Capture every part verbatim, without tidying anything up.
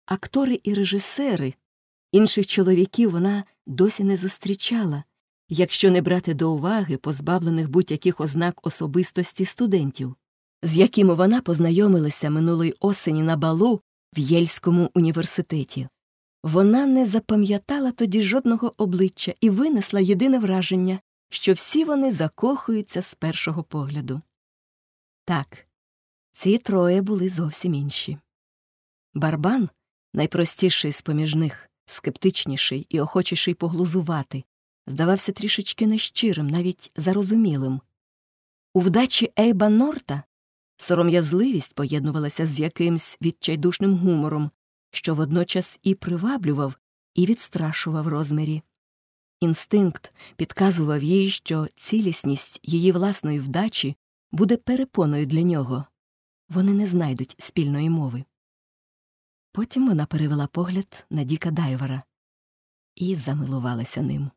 актори і режисери. Інших чоловіків вона досі не зустрічала, якщо не брати до уваги позбавлених будь-яких ознак особистості студентів, з якими вона познайомилася минулої осені на балу в Єльському університеті. Вона не запам'ятала тоді жодного обличчя і винесла єдине враження, що всі вони закохуються з першого погляду. Так, ці троє були зовсім інші. Барбан, найпростіший з-поміж них, скептичніший і охочіший поглузувати, здавався трішечки нещирим, навіть зарозумілим. У вдачі Ейба Норта сором'язливість поєднувалася з якимсь відчайдушним гумором, що водночас і приваблював, і відстрашував Розмері. Інстинкт підказував їй, що цілісність її власної вдачі буде перепоною для нього. Вони не знайдуть спільної мови. Потім вона перевела погляд на Діка Дайвера і замилувалася ним.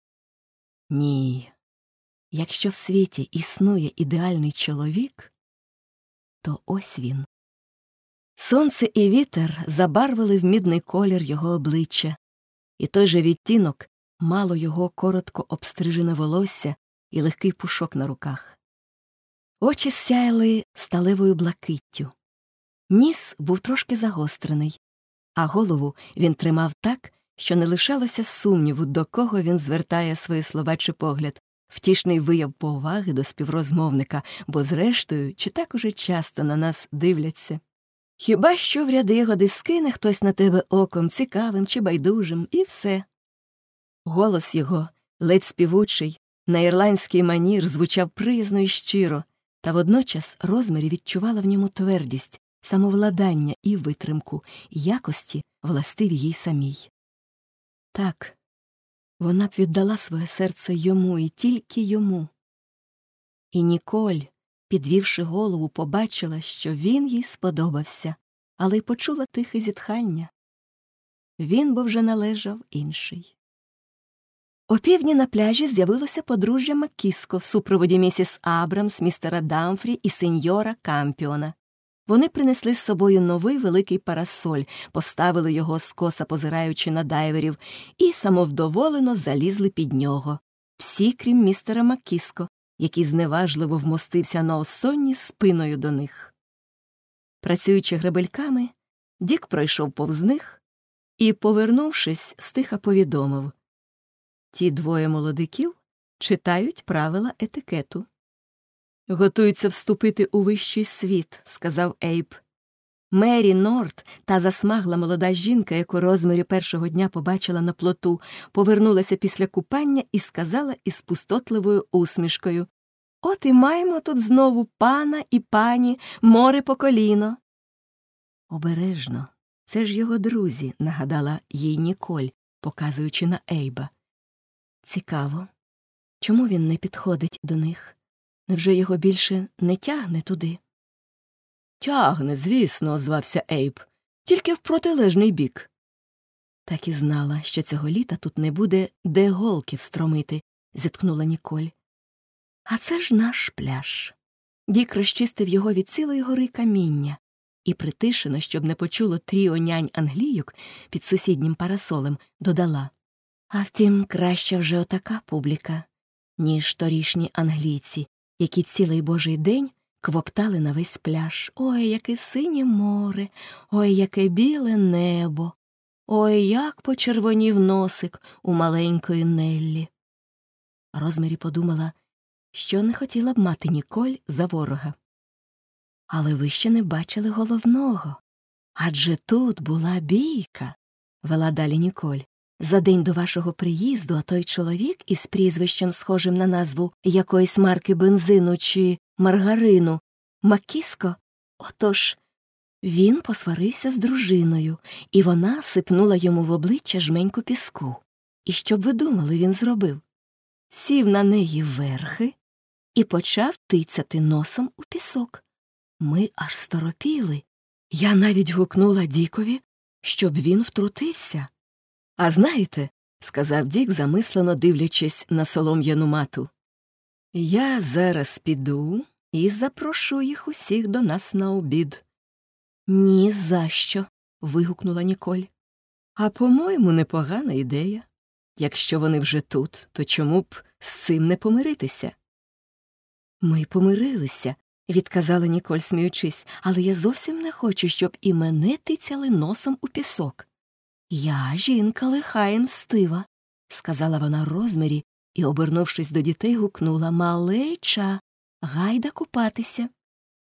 Ні, якщо в світі існує ідеальний чоловік, то ось він. Сонце і вітер забарвили в мідний колір його обличчя, і той же відтінок мало його коротко обстрижене волосся і легкий пушок на руках. Очі сяяли сталевою блакиттю. Ніс був трошки загострений, а голову він тримав так, що не лишалося сумніву, до кого він звертає свої слова чи погляд, втішний вияв поваги до співрозмовника, бо зрештою чи так уже часто на нас дивляться. Хіба що в ряди годи скине хтось на тебе оком, цікавим чи байдужим, і все. Голос його, ледь співучий, на ірландський манір звучав приязно і щиро, та водночас Розмері відчувала в ньому твердість, самовладання і витримку, якості, властиві їй самій. Так, вона б віддала своє серце йому і тільки йому. І Ніколь, підвівши голову, побачила, що він їй сподобався, але й почула тихе зітхання. Він бо вже належав інший. Опівдні на пляжі з'явилося подружжя Маккіско в супроводі місіс Абрамс, містера Дамфрі і сеньора Кампіона. Вони принесли з собою новий великий парасоль, поставили його скоса позираючи на дайверів, і самовдоволено залізли під нього. Всі, крім містера Маккіско, який зневажливо вмостився на осонні спиною до них. Працюючи гребельками, Дік пройшов повз них і, повернувшись, стиха повідомив: ті двоє молодиків читають правила етикету. «Готуються вступити у вищий світ», – сказав Ейб. Мері Норт, та засмагла молода жінка, яку Розмері першого дня побачила на плоту, повернулася після купання і сказала із пустотливою усмішкою: «От і маємо тут знову пана і пані, море по коліно». «Обережно, це ж його друзі», – нагадала їй Ніколь, показуючи на Ейба. «Цікаво, чому він не підходить до них? Невже його більше не тягне туди?» «Тягне, звісно», – озвався Ейб, – «тільки в протилежний бік». «Так і знала, що цього літа тут не буде де голки встромити», – зіткнула Ніколь. «А це ж наш пляж». Дік розчистив його від цілої гори каміння і притишено, щоб не почуло тріо нянь-англійок під сусіднім парасолем, додала: «А втім, краща вже отака публіка, ніж торішні англійці, які цілий божий день квоктали на весь пляж. Ой, яке синє море, ой, яке біле небо, ой, як почервонів носик у маленької Неллі». Розмері подумала, що не хотіла б мати Ніколь за ворога. «Але ви ще не бачили головного. Адже тут була бійка», – вела далі Ніколь. «За день до вашого приїзду, а той чоловік із прізвищем, схожим на назву якоїсь марки бензину чи маргарину, Маккіско, отож, він посварився з дружиною, і вона сипнула йому в обличчя жменьку піску. І що б ви думали, він зробив? Сів на неї верхи і почав тицяти носом у пісок. Ми аж сторопіли. Я навіть гукнула Дікові, щоб він втрутився. А знаєте, – сказав Дік, замислено дивлячись на солом'яну мату, – я зараз піду і запрошу їх усіх до нас на обід». «Ні за що», – вигукнула Ніколь. А по-моєму, непогана ідея. Якщо вони вже тут, то чому б з цим не помиритися? Ми помирилися, відказала Ніколь, сміючись, але я зовсім не хочу, щоб і мене тицяли носом у пісок. Я жінка лиха і мстива, сказала вона Розмері і, обернувшись до дітей, гукнула: «Малеча, гайда купатися».